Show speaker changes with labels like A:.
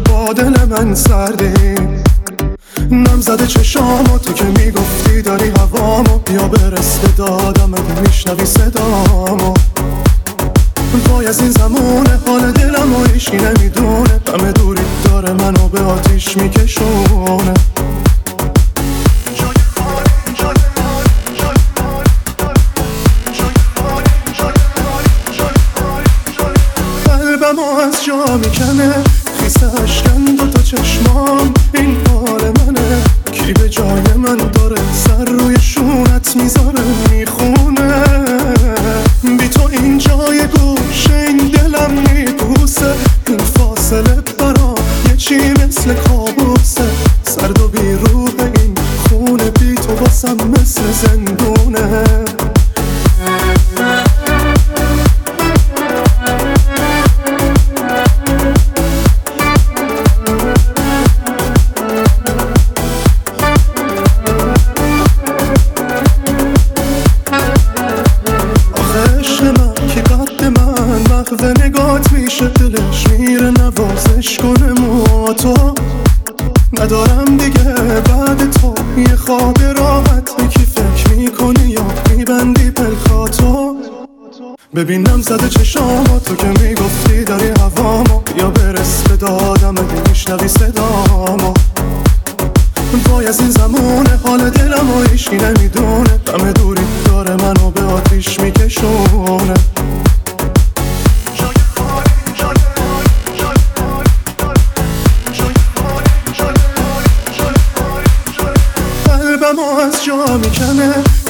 A: با دل من سردی. نم زده چشامو تو که میگفتی داری هوامو، بیا برس به دادم اگه میشنوی صدامو. وای از این زمونه حال دلمو هیچی نمیدونه، غم دوری داره منو به آتیش میکشونه. قلبمو از جا میکنه، خیسه اشکن دوتا چشمام، این حال منه. کی به جای من داره سر روی شونت میذاره میخونه. بی تو این جای گوشه این دلم میبوسه، این فاصله برا یه چی مثل کابوسه. سرد و بی روح این خونه، بی تو واسم مثل زندونه. و نگات میشه دلش میره نوازش کنه موتو. ندارم دیگه بعد تو یه خواب راحت، یکی فکر میکنی یا میبندی پلکاتو. ببینم زده چشامو تو که میگفتی داری هوامو، یا برس به دادم اگه میشنوی صدامو. وای از این زمونه حال دلمو هیچی نمیدونه، غم دوری داره منو به آتیش میکشونه. قلبمو از جا میکنه،